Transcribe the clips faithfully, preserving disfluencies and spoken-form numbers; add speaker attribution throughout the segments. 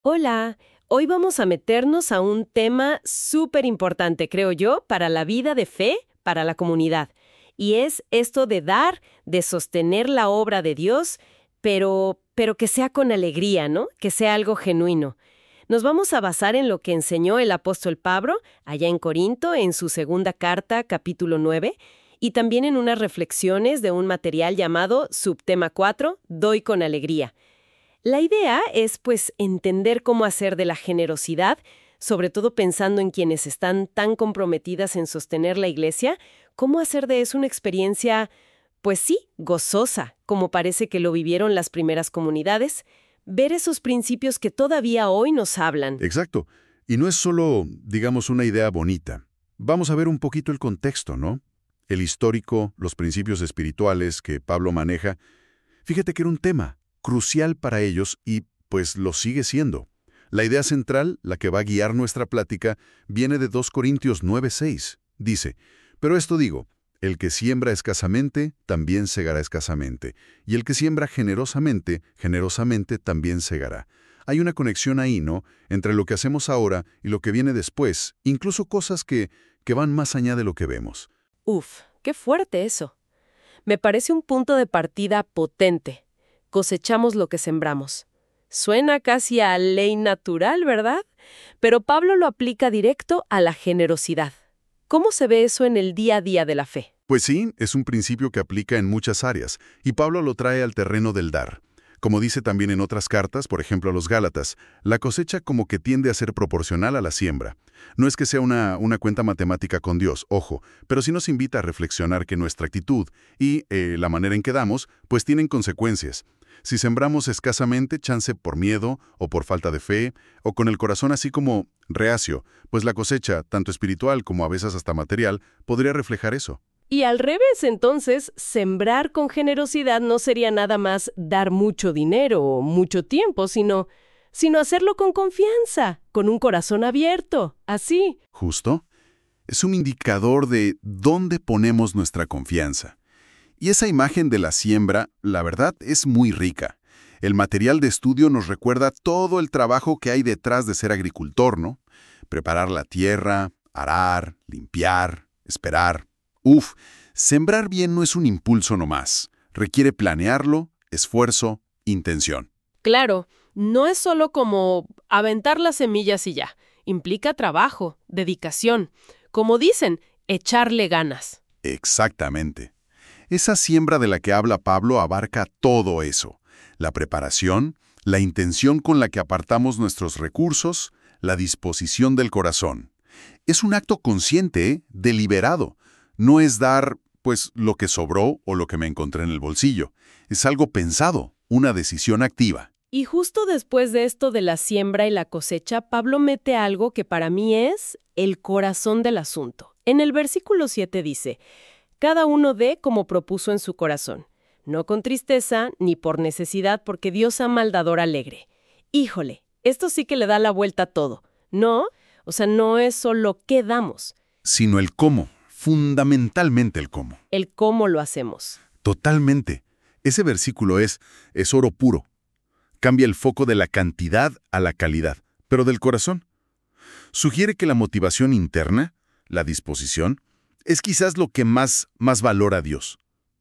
Speaker 1: Hola, hoy vamos a meternos a un tema súper importante, creo yo, para la vida de fe, para la comunidad. Y es esto de dar, de sostener la obra de Dios, pero, pero que sea con alegría, ¿no? Que sea algo genuino. Nos vamos a basar en lo que enseñó el apóstol Pablo allá en Corinto, en su segunda carta, capítulo nueve, y también en unas reflexiones de un material llamado Subtema cuatro, Doy con alegría. La idea es, pues, entender cómo hacer de la generosidad, sobre todo pensando en quienes están tan comprometidas en sostener la iglesia, cómo hacer de eso una experiencia, pues sí, gozosa, como parece que lo vivieron las primeras comunidades, ver esos principios que todavía hoy nos hablan.
Speaker 2: Exacto. Y no es solo, digamos, una idea bonita. Vamos a ver un poquito el contexto, ¿no? El histórico, los principios espirituales que Pablo maneja. Fíjate que era un tema crucial para ellos y, pues, lo sigue siendo. La idea central, la que va a guiar nuestra plática, viene de dos Corintios nueve seis. Dice, pero esto digo, el que siembra escasamente, también segará escasamente, y el que siembra generosamente, generosamente también segará. Hay una conexión ahí, ¿no?, entre lo que hacemos ahora y lo que viene después, incluso cosas que, que van más allá de lo que vemos.
Speaker 1: Uf, qué fuerte eso. Me parece un punto de partida potente. Cosechamos lo que sembramos. Suena casi a ley natural, ¿verdad? Pero Pablo lo aplica directo a la generosidad. ¿Cómo se ve eso en el día a día de la fe?
Speaker 2: Pues sí, es un principio que aplica en muchas áreas, y Pablo lo trae al terreno del dar. Como dice también en otras cartas, por ejemplo a los Gálatas, la cosecha como que tiende a ser proporcional a la siembra. No es que sea una, una cuenta matemática con Dios, ojo, pero sí nos invita a reflexionar que nuestra actitud y eh, la manera en que damos, pues tienen consecuencias. Si sembramos escasamente, chance por miedo o por falta de fe, o con el corazón así como reacio, pues la cosecha, tanto espiritual como a veces hasta material, podría reflejar eso.
Speaker 1: Y al revés, entonces, sembrar con generosidad no sería nada más dar mucho dinero o mucho tiempo, sino, sino hacerlo con confianza, con un corazón abierto, así.
Speaker 2: Justo. Es un indicador de dónde ponemos nuestra confianza. Y esa imagen de la siembra, la verdad, es muy rica. El material de estudio nos recuerda todo el trabajo que hay detrás de ser agricultor, ¿no? Preparar la tierra, arar, limpiar, esperar. Uf, sembrar bien no es un impulso nomás. Requiere planearlo, esfuerzo, intención.
Speaker 1: Claro, no es solo como aventar las semillas y ya. Implica trabajo, dedicación. Como dicen, echarle ganas.
Speaker 2: Exactamente. Esa siembra de la que habla Pablo abarca todo eso. La preparación, la intención con la que apartamos nuestros recursos, la disposición del corazón. Es un acto consciente, ¿eh? Deliberado. No es dar, pues, lo que sobró o lo que me encontré en el bolsillo. Es algo pensado, una decisión activa.
Speaker 1: Y justo después de esto de la siembra y la cosecha, Pablo mete algo que para mí es el corazón del asunto. En el versículo siete dice, cada uno dé como propuso en su corazón, no con tristeza ni por necesidad, porque Dios ama al dador alegre. Híjole, esto sí que le da la vuelta a todo, ¿no? O sea, no es solo qué damos,
Speaker 2: Sino el cómo, fundamentalmente el cómo.
Speaker 1: el cómo lo hacemos.
Speaker 2: Totalmente. Ese versículo es, es oro puro. Cambia el foco de la cantidad a la calidad, pero del corazón. Sugiere que la motivación interna, la disposición, es quizás lo que más, más valora Dios.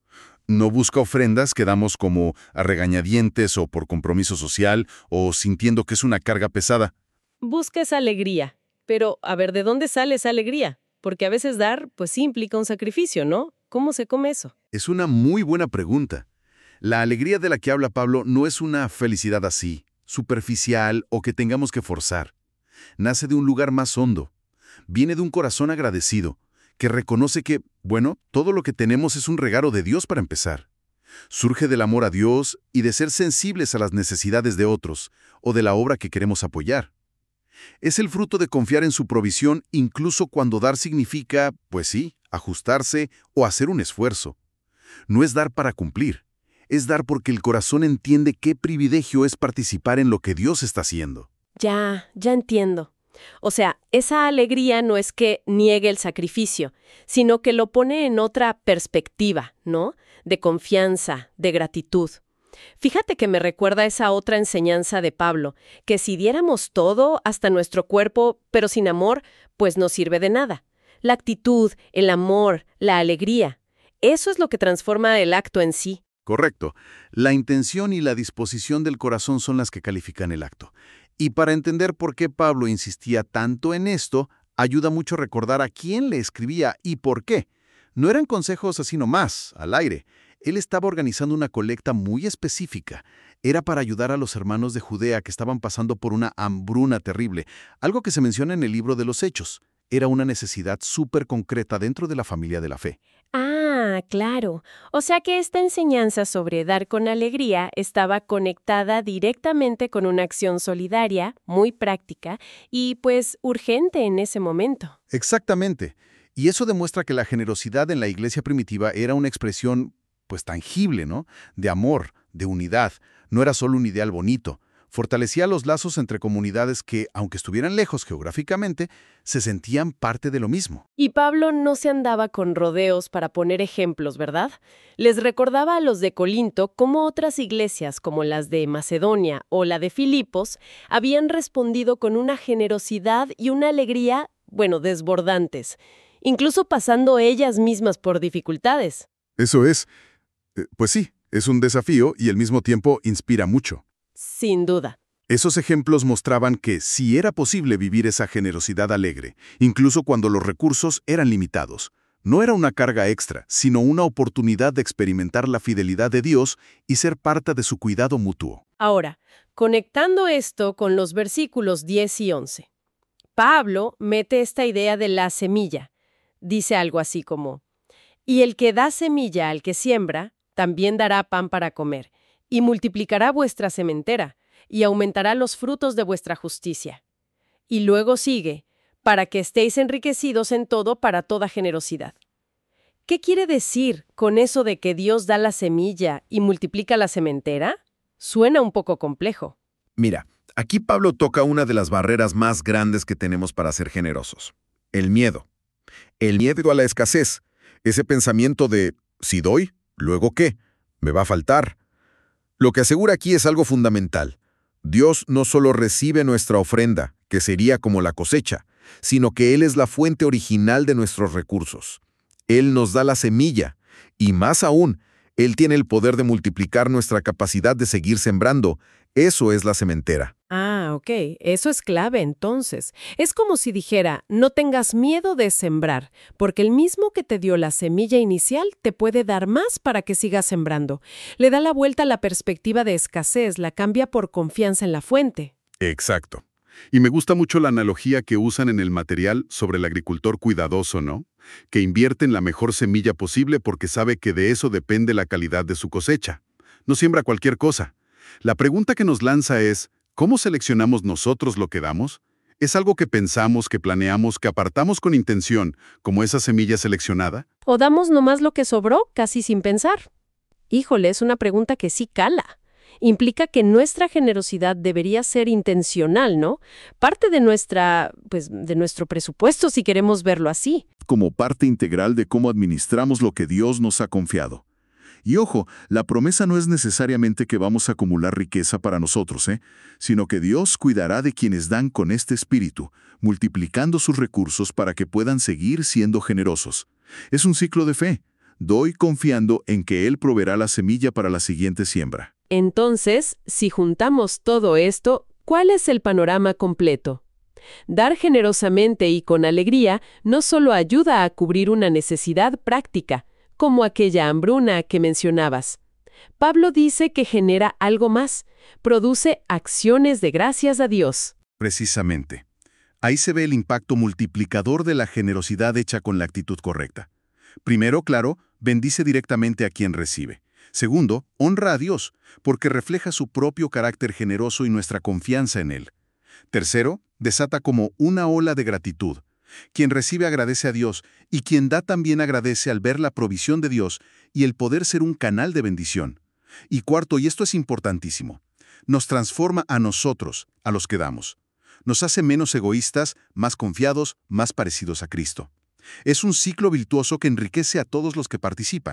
Speaker 2: No busca ofrendas que damos como a regañadientes o por compromiso social o sintiendo que es una carga pesada.
Speaker 1: Busca esa alegría. Pero, a ver, ¿de dónde sale esa alegría? Porque a veces dar, pues sí implica un sacrificio, ¿no? ¿Cómo se come eso?
Speaker 2: Es una muy buena pregunta. La alegría de la que habla Pablo no es una felicidad así, superficial o que tengamos que forzar. Nace de un lugar más hondo. Viene de un corazón agradecido, que reconoce que, bueno, todo lo que tenemos es un regalo de Dios para empezar. Surge del amor a Dios y de ser sensibles a las necesidades de otros o de la obra que queremos apoyar. Es el fruto de confiar en su provisión incluso cuando dar significa, pues sí, ajustarse o hacer un esfuerzo. No es dar para cumplir, es dar porque el corazón entiende qué privilegio es participar en lo que Dios está haciendo.
Speaker 1: Ya, ya entiendo. O sea, esa alegría no es que niegue el sacrificio, sino que lo pone en otra perspectiva, ¿no? De confianza, de gratitud. Fíjate que me recuerda esa otra enseñanza de Pablo, que si diéramos todo, hasta nuestro cuerpo, pero sin amor, pues no sirve de nada. La actitud, el amor, la alegría, eso es lo que transforma el acto en sí.
Speaker 2: Correcto. La intención y la disposición del corazón son las que califican el acto. Y para entender por qué Pablo insistía tanto en esto, ayuda mucho recordar a quién le escribía y por qué. No eran consejos así nomás, al aire. Él estaba organizando una colecta muy específica. Era para ayudar a los hermanos de Judea que estaban pasando por una hambruna terrible, algo que se menciona en el libro de los Hechos. Era una necesidad súper concreta dentro de la familia de la fe.
Speaker 1: Ah, claro. O sea que esta enseñanza sobre dar con alegría estaba conectada directamente con una acción solidaria, muy práctica y pues urgente en ese momento.
Speaker 2: Exactamente. Y eso demuestra que la generosidad en la iglesia primitiva era una expresión, pues tangible, ¿no? De amor, de unidad. No era solo un ideal bonito. Fortalecía los lazos entre comunidades que, aunque estuvieran lejos geográficamente, se sentían parte de lo mismo.
Speaker 1: Y Pablo no se andaba con rodeos para poner ejemplos, ¿verdad? Les recordaba a los de Corinto cómo otras iglesias, como las de Macedonia o la de Filipos, habían respondido con una generosidad y una alegría, bueno, desbordantes, incluso pasando ellas mismas por dificultades.
Speaker 2: Eso es, eh, pues sí, es un desafío y al mismo tiempo inspira mucho.
Speaker 1: Sin duda.
Speaker 2: Esos ejemplos mostraban que sí era posible vivir esa generosidad alegre, incluso cuando los recursos eran limitados. No era una carga extra, sino una oportunidad de experimentar la fidelidad de Dios y ser parte de su cuidado mutuo.
Speaker 1: Ahora, conectando esto con los versículos diez y once. Pablo mete esta idea de la semilla. Dice algo así como, «Y el que da semilla al que siembra, también dará pan para comer, y multiplicará vuestra sementera, y aumentará los frutos de vuestra justicia». Y luego sigue, «para que estéis enriquecidos en todo para toda generosidad». ¿Qué quiere decir con eso de que Dios da la semilla y multiplica la sementera? Suena un poco complejo.
Speaker 3: Mira, aquí Pablo toca una de las barreras más grandes que tenemos para ser generosos: el miedo. El miedo a la escasez, ese pensamiento de, si doy, ¿luego qué? ¿Me va a faltar? Lo que asegura aquí es algo fundamental. Dios no solo recibe nuestra ofrenda, que sería como la cosecha, sino que Él es la fuente original de nuestros recursos. Él nos da la semilla, y más aún, Él tiene el poder de multiplicar nuestra capacidad de seguir sembrando. Eso es la sementera.
Speaker 1: Ah, ok. Eso es clave entonces. Es como si dijera, no tengas miedo de sembrar, porque el mismo que te dio la semilla inicial te puede dar más para que sigas sembrando. Le da la vuelta a la perspectiva de escasez, la cambia por confianza en la fuente.
Speaker 2: Exacto. Y me gusta mucho la analogía que usan en el material sobre el agricultor cuidadoso, ¿no? Que invierte en la mejor semilla posible porque sabe que de eso depende la calidad de su cosecha. No siembra cualquier cosa. La pregunta que nos lanza es, ¿cómo seleccionamos nosotros lo que damos? ¿Es algo que pensamos, que planeamos, que apartamos con intención, como esa semilla seleccionada?
Speaker 1: ¿O damos nomás lo que sobró, casi sin pensar? Híjole, es una pregunta que sí cala. Implica que nuestra generosidad debería ser intencional, ¿no? Parte de nuestra, pues, de nuestro presupuesto, si queremos verlo así.
Speaker 2: Como parte integral de cómo administramos lo que Dios nos ha confiado. Y ojo, la promesa no es necesariamente que vamos a acumular riqueza para nosotros, ¿eh? Sino que Dios cuidará de quienes dan con este espíritu, multiplicando sus recursos para que puedan seguir siendo generosos. Es un ciclo de fe. Doy confiando en que Él proveerá la semilla para la siguiente siembra.
Speaker 1: Entonces, si juntamos todo esto, ¿cuál es el panorama completo? Dar generosamente y con alegría no solo ayuda a cubrir una necesidad práctica, como aquella hambruna que mencionabas. Pablo dice que genera algo más, produce acciones de gracias a Dios.
Speaker 2: Precisamente. Ahí se ve el impacto multiplicador de la generosidad hecha con la actitud correcta. Primero, claro, bendice directamente a quien recibe. Segundo, honra a Dios, porque refleja su propio carácter generoso y nuestra confianza en Él. Tercero, desata como una ola de gratitud. Quien recibe agradece a Dios, y quien da también agradece al ver la provisión de Dios y el poder ser un canal de bendición. Y cuarto, y esto es importantísimo, nos transforma a nosotros, a los que damos. Nos hace menos egoístas, más confiados, más parecidos a Cristo. Es un ciclo virtuoso que enriquece a todos los que participan.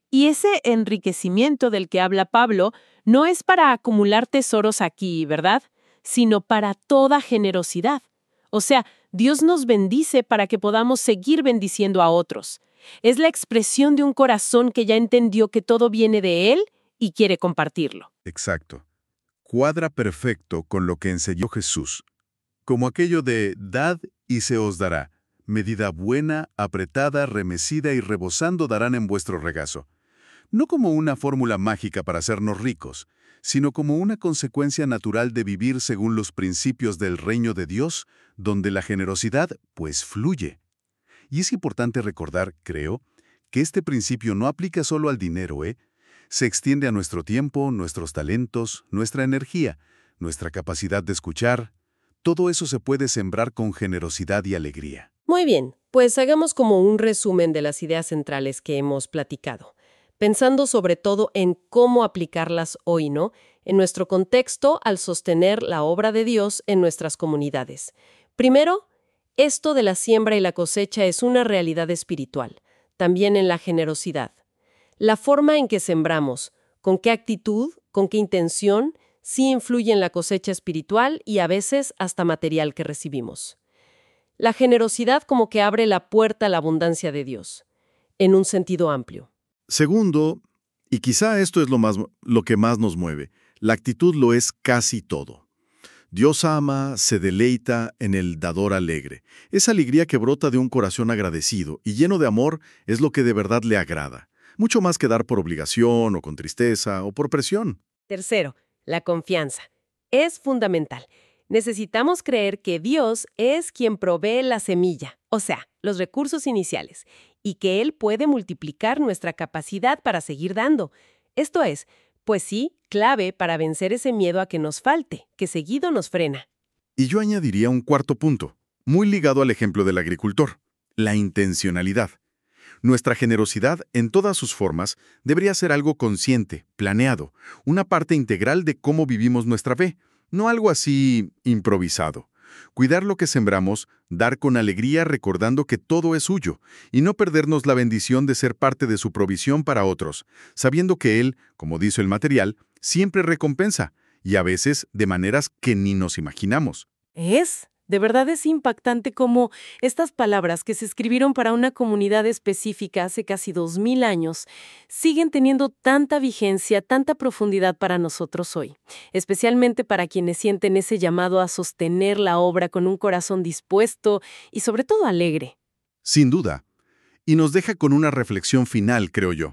Speaker 4: Y ese enriquecimiento del que habla Pablo no es para acumular tesoros aquí, ¿verdad? Sino para toda generosidad. O sea, Dios nos bendice para que podamos seguir bendiciendo a otros. Es la expresión de un corazón que ya entendió que todo viene de Él y quiere compartirlo.
Speaker 2: Exacto. Cuadra perfecto con lo que enseñó Jesús. Como aquello de «dad y se os dará». Medida buena, apretada, remecida y rebosando darán en vuestro regazo. No como una fórmula mágica para hacernos ricos, sino como una consecuencia natural de vivir según los principios del reino de Dios, donde la generosidad, pues, fluye. Y es importante recordar, creo, que este principio no aplica solo al dinero, ¿eh? Se extiende a nuestro tiempo, nuestros talentos, nuestra energía, nuestra capacidad de escuchar. Todo eso se puede sembrar con generosidad y alegría.
Speaker 1: Muy bien, pues hagamos como un resumen de las ideas centrales que hemos platicado, pensando sobre todo en cómo aplicarlas hoy, ¿no? En nuestro contexto al sostener la obra de Dios en nuestras comunidades. Primero, esto de la siembra y la cosecha es una realidad espiritual, también en la generosidad. La forma en que sembramos, con qué actitud, con qué intención, sí influye en la cosecha espiritual y a veces hasta material que recibimos. La generosidad como que abre la puerta a la abundancia de Dios, en un sentido amplio.
Speaker 3: Segundo, y quizá esto es lo, más, lo que más nos mueve, la actitud lo es casi todo. Dios ama, se deleita en el dador alegre. Esa alegría que brota de un corazón agradecido y lleno de amor es lo que de verdad le agrada. Mucho más que dar por obligación o con tristeza o por presión.
Speaker 1: Tercero, la confianza. Es fundamental. Necesitamos creer que Dios es quien provee la semilla, o sea, los recursos iniciales, y que Él puede multiplicar nuestra capacidad para seguir dando. Esto es, pues sí, clave para vencer ese miedo a que nos falte, que seguido nos frena.
Speaker 3: Y yo añadiría un cuarto punto, muy ligado al ejemplo del agricultor, la intencionalidad. Nuestra generosidad, en todas sus formas, debería ser algo consciente, planeado, una parte integral de cómo vivimos nuestra fe, no algo así improvisado. Cuidar lo que sembramos, dar con alegría recordando que todo es suyo, y no perdernos la bendición de ser parte de su provisión para otros, sabiendo que Él, como dice el material, siempre recompensa, y a veces de maneras que ni nos imaginamos.
Speaker 4: Es, de verdad es impactante cómo estas palabras que se escribieron para una comunidad específica hace casi dos mil años siguen teniendo tanta vigencia, tanta profundidad para nosotros hoy, especialmente para quienes sienten ese llamado a sostener la obra con un corazón dispuesto y sobre todo alegre.
Speaker 2: Sin duda. Y nos deja con una reflexión final, creo yo.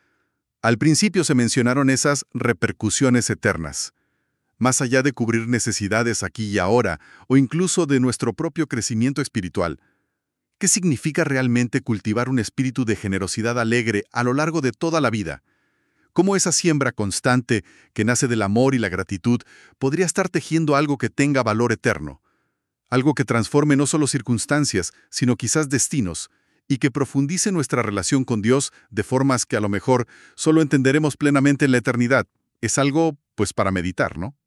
Speaker 2: Al principio se mencionaron esas repercusiones eternas. Más allá de cubrir necesidades aquí y ahora, o incluso de nuestro propio crecimiento espiritual. ¿Qué significa realmente cultivar un espíritu de generosidad alegre a lo largo de toda la vida? ¿Cómo esa siembra constante, que nace del amor y la gratitud, podría estar tejiendo algo que tenga valor eterno? Algo que transforme no solo circunstancias, sino quizás destinos, y que profundice nuestra relación con Dios de formas que a lo mejor solo entenderemos plenamente en la eternidad. Es algo, pues, para meditar, ¿no?